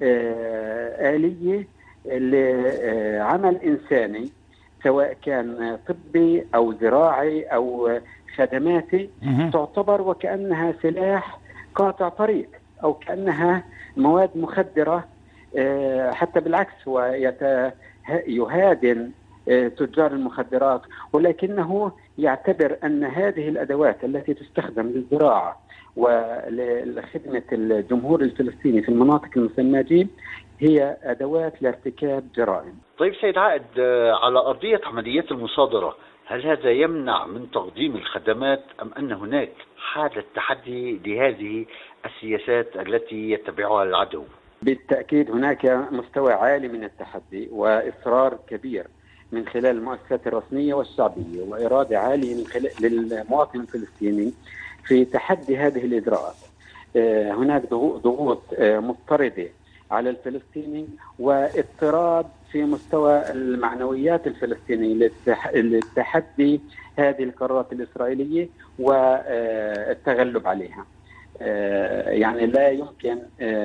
آلية لعمل إنساني سواء كان طبي أو زراعي أو خدماتي تعتبر وكأنها سلاح قاطع طريق أو كأنها مواد مخدرة، حتى بالعكس ويهادن تجار المخدرات، ولكنه يعتبر أن هذه الأدوات التي تستخدم للزراعة ولخدمة الجمهور الفلسطيني في المناطق المسمى جيم هي أدوات لارتكاب جرائم. طيب سيد عائد، على أرضية عمليات المصادرة هل هذا يمنع من تقديم الخدمات أم أن هناك حالة تحدي لهذه السياسات التي يتبعها العدو؟ بالتأكيد هناك مستوى عالي من التحدي وإصرار كبير من خلال المؤسسات الرسمية والشعبية وإرادة عالية من خلال للمواطن الفلسطيني في تحدي هذه الإجراءات. هناك ضغوط مضطردة على الفلسطيني واضطراب في مستوى المعنويات الفلسطينية للتحدي هذه القرارات الإسرائيلية والتغلب عليها. يعني لا يمكن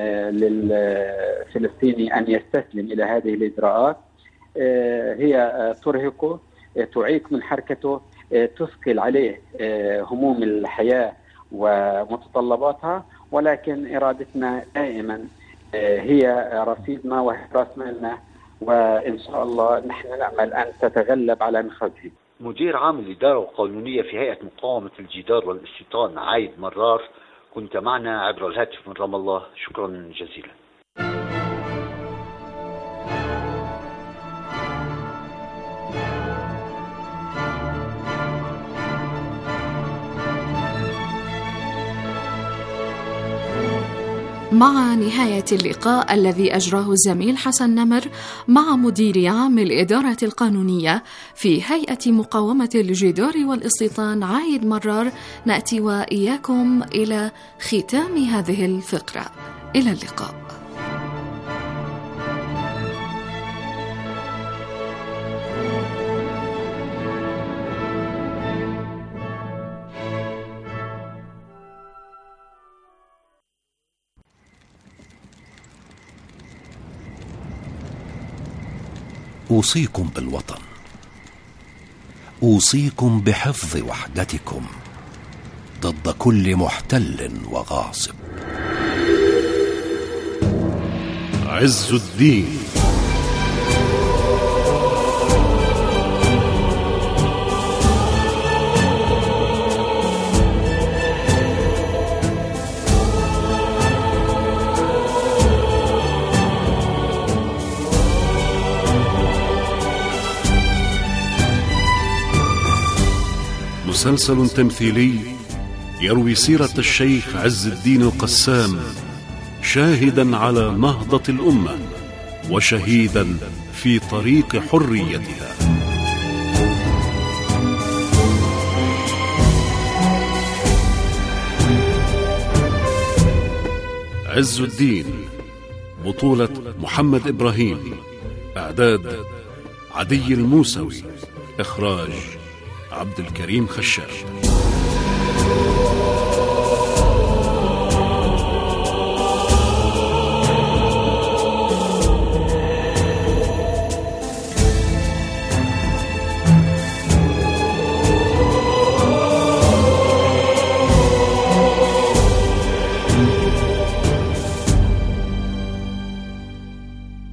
للفلسطيني أن يستسلم إلى هذه الإجراءات، هي ترهقه، تعيق من حركته، تثقل عليه هموم الحياة ومتطلباتها، ولكن إرادتنا دائما هي رصيدنا وهي رأس مالنا، وإن شاء الله نحن نأمل أن تتغلب على مخاوفه. مدير عام الإدارة القانونية في هيئة مقاومة الجدار والاستيطان عايد مرار، كنت معنا عبر الهاتف من رام الله، شكرا جزيلا. مع نهاية اللقاء الذي أجراه الزميل حسن نمر مع مدير عام الإدارة القانونية في هيئة مقاومة الجدار والاستيطان عايد مرار، نأتي وإياكم إلى ختام هذه الفقرة. إلى اللقاء. أوصيكم بالوطن، أوصيكم بحفظ وحدتكم ضد كل محتل وغاصب. عز الدين. مسلسل تمثيلي يروي سيرة الشيخ عز الدين القسام، شاهدا على نهضة الأمة وشهيدا في طريق حريتها. عز الدين، بطولة محمد إبراهيم، إعداد عدي الموسوي، إخراج عبد الكريم خشاش.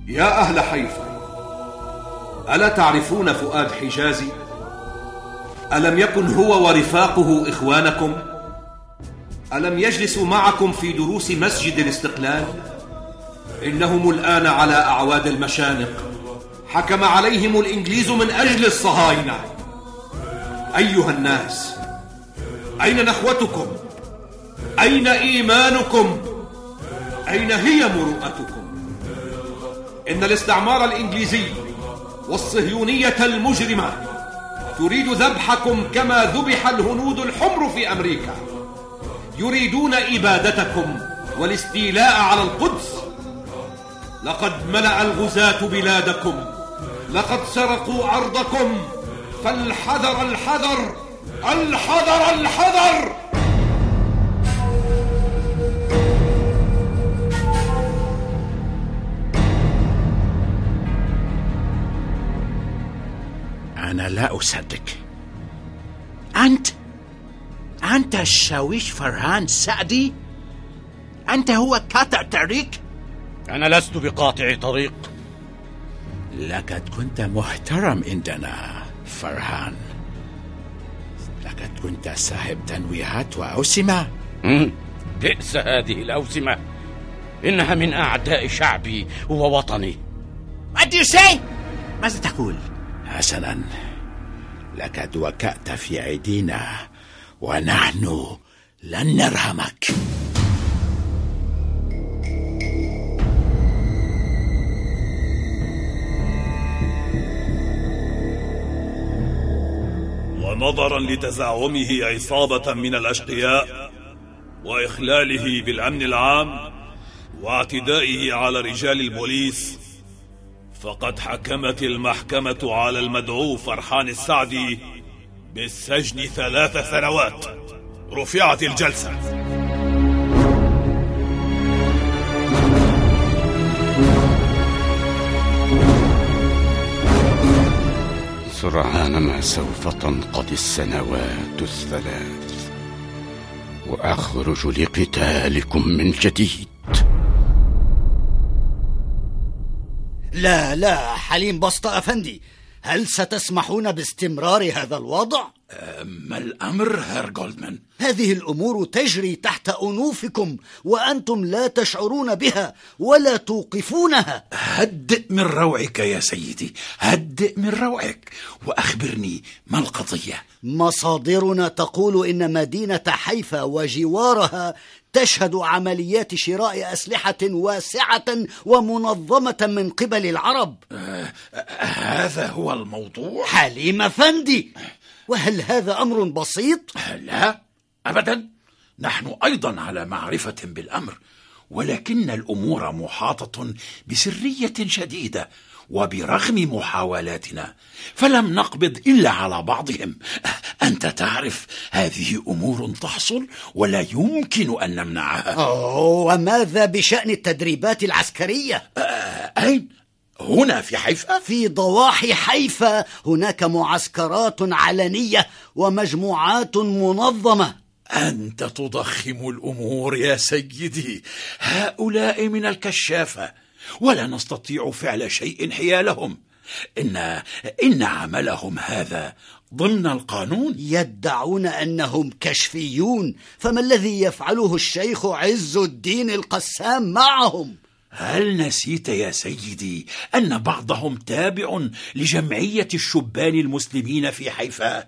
يا أهل حيفا، ألا تعرفون فؤاد حجازي؟ ألم يكن هو ورفاقه إخوانكم؟ ألم يجلسوا معكم في دروس مسجد الاستقلال؟ إنهم الآن على أعواد المشانق، حكم عليهم الإنجليز من أجل الصهاينة. أيها الناس، أين نخوتكم؟ أين إيمانكم؟ أين هي مروءتكم؟ إن الاستعمار الإنجليزي والصهيونية المجرمة تريد ذبحكم كما ذبح الهنود الحمر في أمريكا. يريدون إبادتكم والاستيلاء على القدس. لقد ملأ الغزاة بلادكم، لقد سرقوا أرضكم، فالحذر الحذر الحذر الحذر. أنا لا أصدق. أنت الشاويش فرهان سعدي؟ أنت هو قاطع طريق؟ أنا لست بقاطع طريق. لقد كنت محترم عندنا فرهان، لقد كنت صاحب تنويهات وأوسمة. بئس هذه الأوسمة، إنها من أعداء شعبي ووطني. ماذا تقول؟ حسنا، لقد وقعت في أيدينا ونحن لن نرحمك. ونظرا لتزعمه عصابة من الأشقياء وإخلاله بالأمن العام واعتدائه على رجال البوليس، فقد حكمت المحكمة على المدعو فرحان السعدي بالسجن 3 سنوات. رفعت الجلسة. سرعان ما سوف تنقضي السنوات 3 وأخرج لقتالكم من جديد. لا حليم بسطة أفندي، هل ستسمحون باستمرار هذا الوضع؟ ما الأمر هير جولدمان؟ هذه الأمور تجري تحت أنوفكم وأنتم لا تشعرون بها ولا توقفونها. هدئ من روعك يا سيدي، هدئ من روعك، وأخبرني ما القضية؟ مصادرنا تقول إن مدينة حيفا وجوارها تشهد عمليات شراء أسلحة واسعة ومنظمة من قبل العرب. هذا هو الموضوع؟ حليم أفندي، وهل هذا أمر بسيط؟ لا أبدا، نحن أيضا على معرفة بالأمر، ولكن الأمور محاطة بسرية شديدة، وبرغم محاولاتنا فلم نقبض إلا على بعضهم. أنت تعرف هذه أمور تحصل ولا يمكن أن نمنعها. وماذا بشأن التدريبات العسكرية؟ أين؟ هنا في حيفا؟ في ضواحي حيفا هناك معسكرات علنية ومجموعات منظمة. أنت تضخم الأمور يا سيدي، هؤلاء من الكشافة ولا نستطيع فعل شيء حيالهم. إن عملهم هذا ضمن القانون. يدعون أنهم كشفيون، فما الذي يفعله الشيخ عز الدين القسام معهم؟ هل نسيت يا سيدي أن بعضهم تابع لجمعية الشبان المسلمين في حيفا؟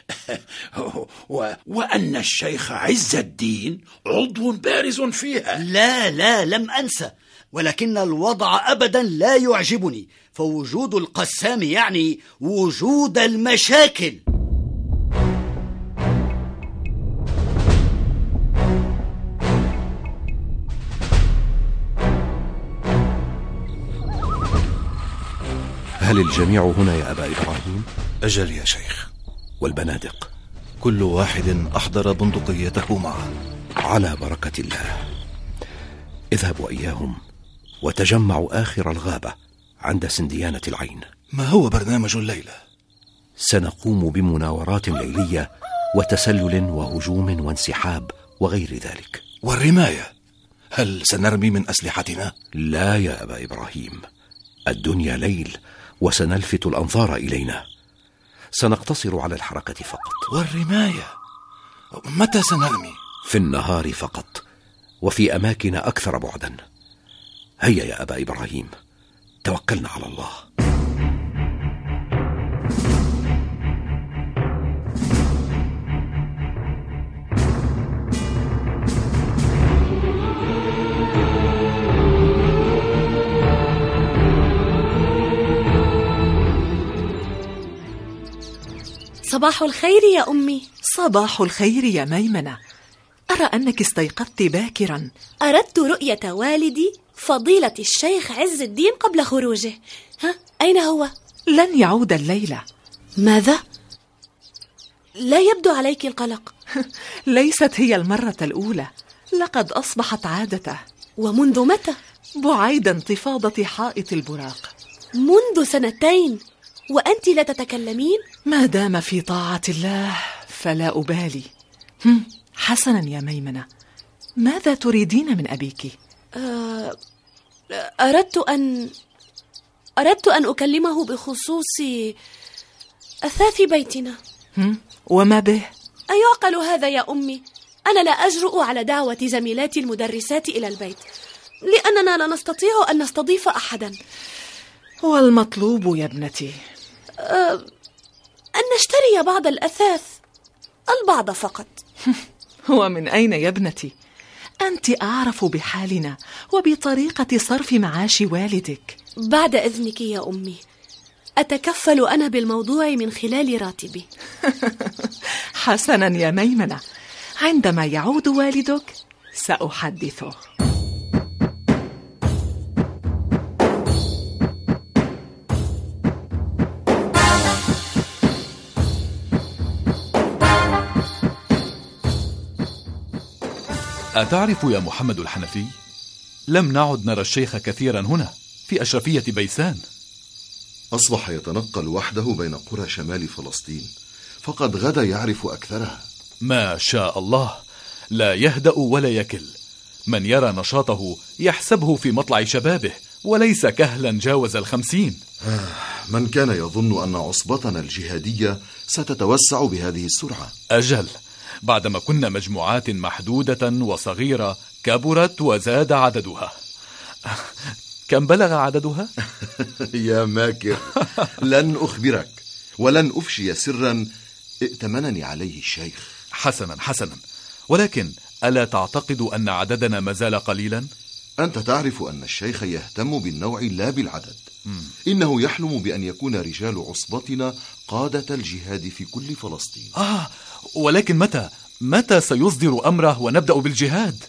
وأن الشيخ عز الدين عضو بارز فيها؟ لا لم أنسى، ولكن الوضع أبدا لا يعجبني، فوجود القسام يعني وجود المشاكل. هل الجميع هنا يا أبا إبراهيم؟ أجل يا شيخ. والبنادق؟ كل واحد أحضر بندقيته معه. على بركة الله. اذهبوا إياهم وتجمعوا آخر الغابة عند سنديانة العين. ما هو برنامج الليلة؟ سنقوم بمناورات ليلية وتسلل وهجوم وانسحاب وغير ذلك. والرماية، هل سنرمي من أسلحتنا؟ لا يا أبا إبراهيم، الدنيا ليل وسنلفت الأنظار إلينا. سنقتصر على الحركة فقط. والرماية متى سنرمي؟ في النهار فقط، وفي أماكن أكثر بعدا. هيا يا أبا إبراهيم، توكلنا على الله. صباح الخير يا أمي. صباح الخير يا ميمنة. أرى أنك استيقظت باكرا. أردت رؤية والدي فضيلة الشيخ عز الدين قبل خروجه. أين هو؟ لن يعود الليلة. ماذا؟ لا يبدو عليك القلق. ليست هي المرة الأولى، لقد أصبحت عادته. ومنذ متى؟ بعيد انتفاضة حائط البراق. منذ 2 وأنت لا تتكلمين؟ ما دام في طاعة الله فلا أبالي. حسنا يا ميمنة، ماذا تريدين من أبيك؟ أردت أن أكلمه بخصوص أثاث بيتنا. وما به؟ أيعقل هذا يا أمي؟ أنا لا أجرؤ على دعوة زميلاتي المدرسات إلى البيت، لأننا لا نستطيع أن نستضيف أحدا. والمطلوب يا ابنتي؟ أن نشتري بعض الأثاث، البعض فقط. ومن أين يا ابنتي؟ أنت أعرف بحالنا وبطريقة صرف معاش والدك. بعد إذنك يا أمي، أتكفل أنا بالموضوع من خلال راتبي. حسنا يا ميمنة، عندما يعود والدك سأحدثه. أتعرف يا محمد الحنفي؟ لم نعد نرى الشيخ كثيرا هنا في أشرفية بيسان. أصبح يتنقل وحده بين قرى شمال فلسطين، فقد غدا يعرف أكثرها. ما شاء الله، لا يهدأ ولا يكل. من يرى نشاطه يحسبه في مطلع شبابه، وليس كهلا جاوز 50. من كان يظن أن عصبتنا الجهادية ستتوسع بهذه السرعة؟ أجل، بعدما كنا مجموعات محدودة وصغيرة كبرت وزاد عددها. كم بلغ عددها؟ يا ماكر، لن أخبرك ولن أفشي سرا ائتمنني عليه الشيخ. حسنا حسنا، ولكن ألا تعتقد أن عددنا ما زال قليلا؟ أنت تعرف أن الشيخ يهتم بالنوع لا بالعدد. إنه يحلم بأن يكون رجال عصبتنا قادة الجهاد في كل فلسطين. ولكن متى سيصدر أمره ونبدأ بالجهاد؟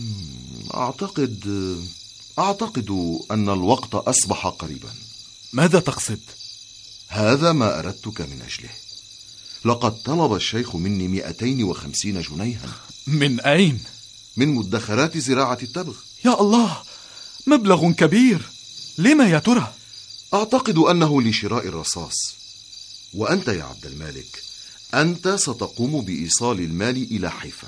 أعتقد أن الوقت أصبح قريبا. ماذا تقصد؟ هذا ما أردتك من أجله. لقد طلب الشيخ مني 250 جنيها. من أين؟ من مدخرات زراعة التبغ. يا الله، مبلغ كبير. لما يا ترى؟ أعتقد أنه لشراء الرصاص. وأنت يا عبد المالك، أنت ستقوم بإيصال المال إلى حيفا.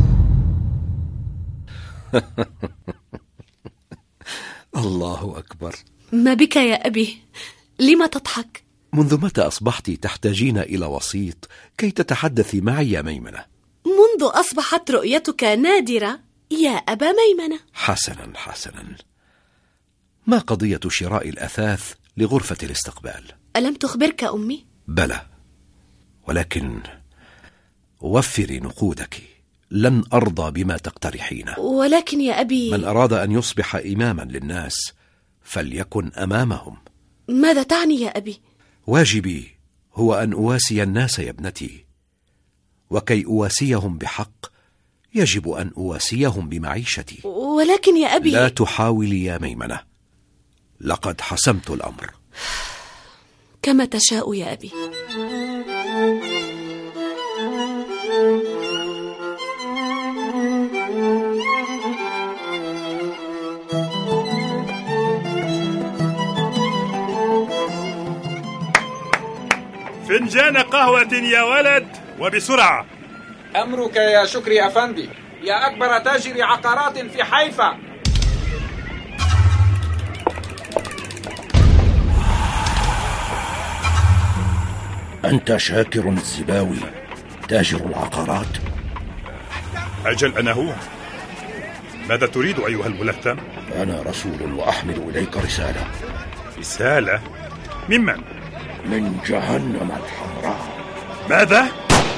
الله أكبر. ما بك يا أبي؟ لما تضحك؟ منذ متى أصبحت تحتاجين إلى وسيط كي تتحدثي معي يا ميمنة؟ منذ أصبحت رؤيتك نادرة يا أبا ميمنة. حسنا حسنا، ما قضية شراء الأثاث لغرفة الاستقبال؟ ألم تخبرك أمي؟ بلى، ولكن وفري نقودك، لن أرضى بما تقترحينه. ولكن يا أبي، من أراد أن يصبح إماما للناس فليكن أمامهم. ماذا تعني يا أبي؟ واجبي هو أن أواسي الناس يا ابنتي، وكي أواسيهم بحق يجب أن أواسيهم بمعيشتي. ولكن يا أبي، لا تحاولي يا ميمنة، لقد حسمت الأمر. كما تشاء يا أبي. فنجان قهوة يا ولد، وبسرعة. أمرك يا شكري أفندي، يا أكبر تاجر عقارات في حيفا. أنت شاكر الزباوي تاجر العقارات؟ أجل أنا هو. ماذا تريد أيها الملثم؟ أنا رسول وأحمل إليك رسالة. رسالة؟ ممن؟ من جهنم الحمراء. ماذا؟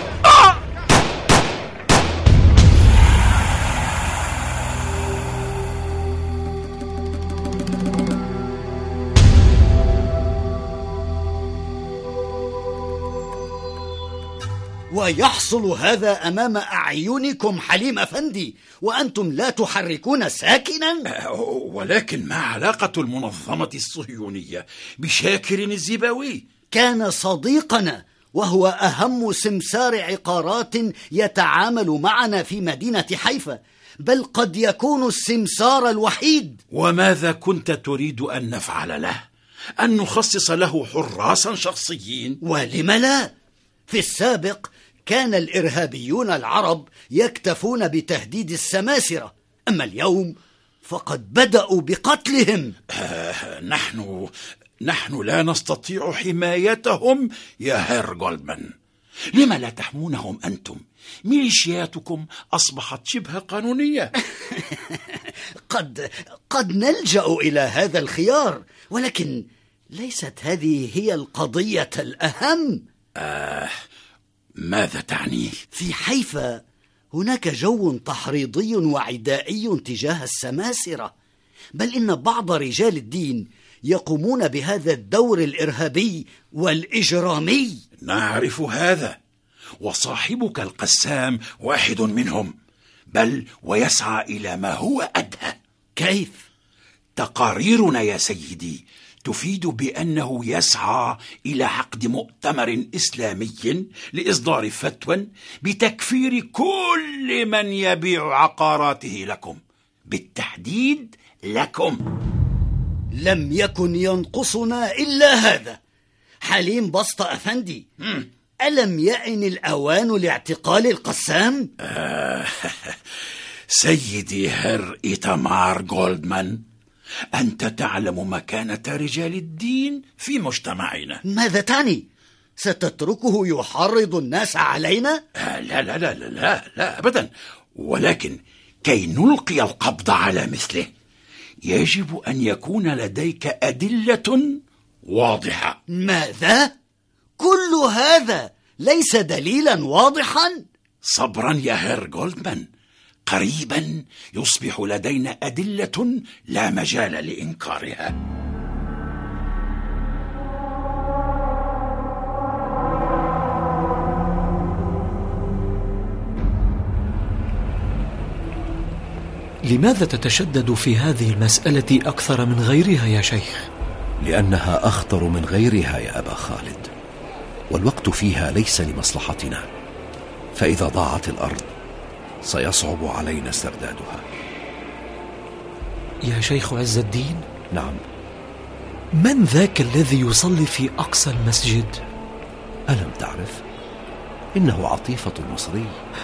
ويحصل هذا أمام أعينكم حليم أفندي وأنتم لا تحركون ساكنا؟ ولكن ما علاقة المنظمة الصهيونية بشاكر الزباوي؟ كان صديقنا، وهو أهم سمسار عقارات يتعامل معنا في مدينة حيفا، بل قد يكون السمسار الوحيد. وماذا كنت تريد أن نفعل له؟ أن نخصص له حراسا شخصيين؟ ولم لا؟ في السابق كان الإرهابيون العرب يكتفون بتهديد السماسرة، أما اليوم فقد بدأوا بقتلهم. نحن لا نستطيع حمايتهم يا هير جولدمان. لما لا تحمونهم أنتم؟ ميليشياتكم أصبحت شبه قانونية. قد نلجأ إلى هذا الخيار، ولكن ليست هذه هي القضية الأهم. ماذا تعني؟ في حيفا هناك جو تحريضي وعدائي تجاه السماسرة، بل إن بعض رجال الدين يقومون بهذا الدور الإرهابي والإجرامي. نعرف هذا، وصاحبك القسام واحد منهم، بل ويسعى إلى ما هو أدهى. كيف؟ تقاريرنا يا سيدي تفيد بأنه يسعى إلى عقد مؤتمر إسلامي لإصدار فتوى بتكفير كل من يبيع عقاراته لكم، بالتحديد لكم. لم يكن ينقصنا إلا هذا. حليم بسط أفندي، ألم يأن الأوان لاعتقال القسام؟ سيدي هير إيتامار جولدمان، أنت تعلم مكانة رجال الدين في مجتمعنا. ماذا تعني؟ ستتركه يحرض الناس علينا؟ لا لا لا لا لا أبدا، ولكن كي نلقي القبض على مثله يجب أن يكون لديك أدلة واضحة. ماذا؟ كل هذا ليس دليلا واضحا؟ صبرا يا هير جولدمان، قريبا يصبح لدينا أدلة لا مجال لإنكارها. لماذا تتشدد في هذه المسألة أكثر من غيرها يا شيخ؟ لأنها أخطر من غيرها يا أبا خالد، والوقت فيها ليس لمصلحتنا، فإذا ضاعت الأرض سيصعب علينا استردادها. يا شيخ عز الدين؟ نعم. من ذاك الذي يصلي في أقصى المسجد؟ ألم تعرف؟ إنه عطيفة المصري،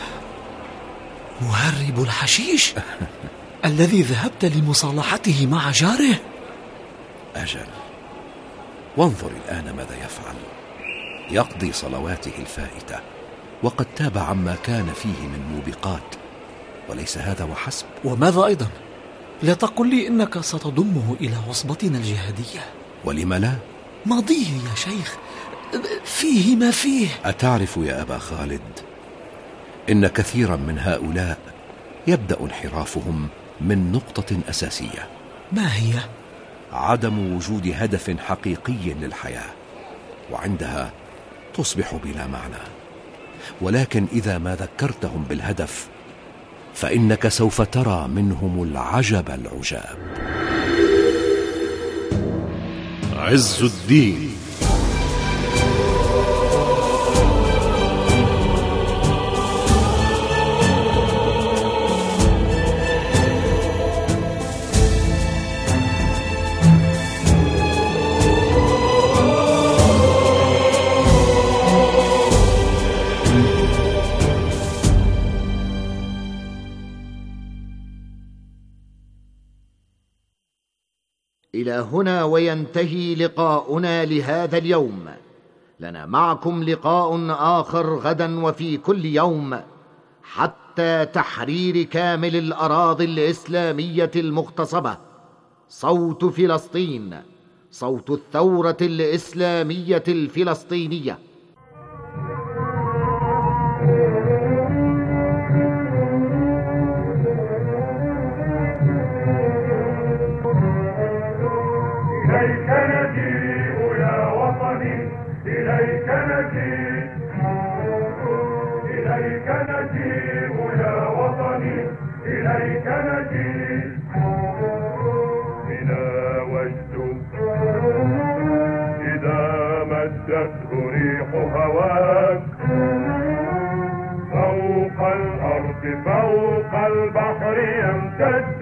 مهرب الحشيش الذي ذهبت لمصالحته مع جاره. أجل، وانظر الآن ماذا يفعل. يقضي صلواته الفائتة، وقد تاب عما كان فيه من موبقات، وليس هذا وحسب. وماذا أيضا؟ لا تقل لي إنك ستضمه إلى عصبتنا الجهادية. ولم لا؟ ماضيه يا شيخ فيه ما فيه. أتعرف يا أبا خالد إن كثيرا من هؤلاء يبدأ انحرافهم من نقطة أساسية. ما هي؟ عدم وجود هدف حقيقي للحياة، وعندها تصبح بلا معنى. ولكن إذا ما ذكرتهم بالهدف فإنك سوف ترى منهم العجب العجاب. عز الدين. إلى هنا وينتهي لقاؤنا لهذا اليوم، لنا معكم لقاء آخر غدا وفي كل يوم حتى تحرير كامل الأراضي الإسلامية المغتصبة. صوت فلسطين، صوت الثورة الإسلامية الفلسطينية. إليك نجيء يا وطني، إليك نجيء، إليك نجيء يا وطني، إليك نجيء. بنا وجد إذا مدته ريح هواك، فوق الأرض فوق البحر يمتد.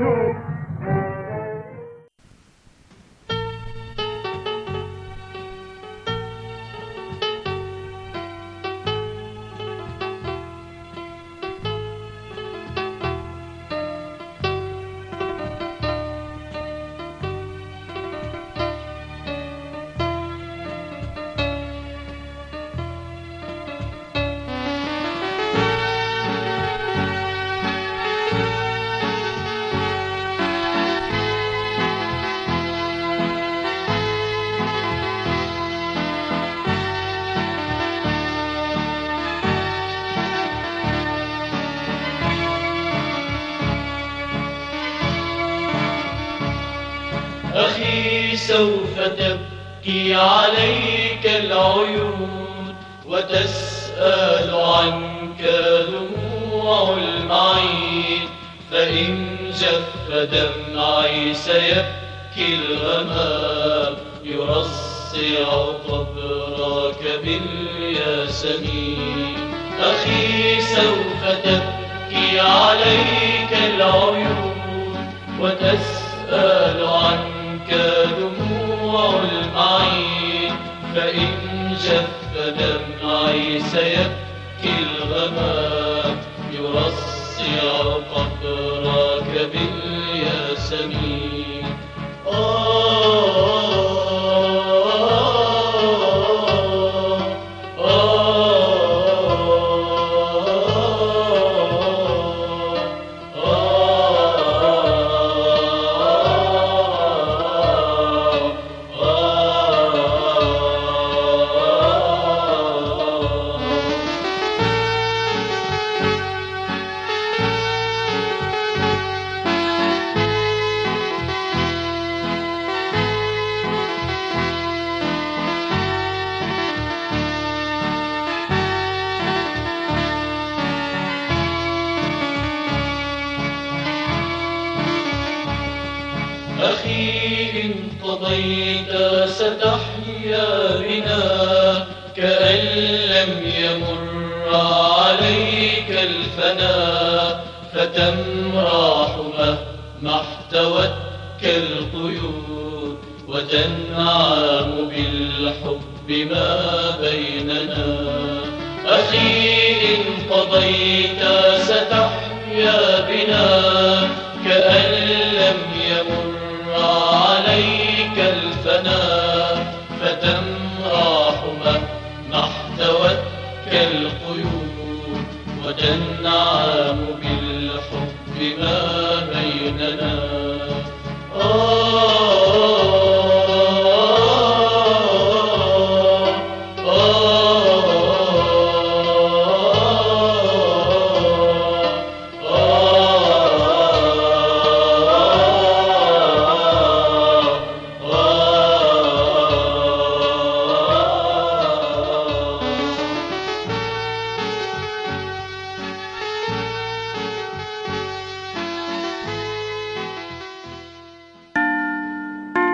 أخي سوف تبكي عليك العيون وتسأل عنك دموع المعين، فإن جف دمعي سيبكي الغمام يرصع قبرك بالياسمين. أخي سوف تبكي عليك العيون وتسأل عنك دموع المعين، فإن جف دمعي سيبكي الغمام يرصع قبرك بالياسمين. أخي إن قضيت ستحيا بنا كأن لم يمر عليك الفنا، فتمرح مهما احتوتك القيود وتنعم بالحب ما بيننا. أخي إن قضيت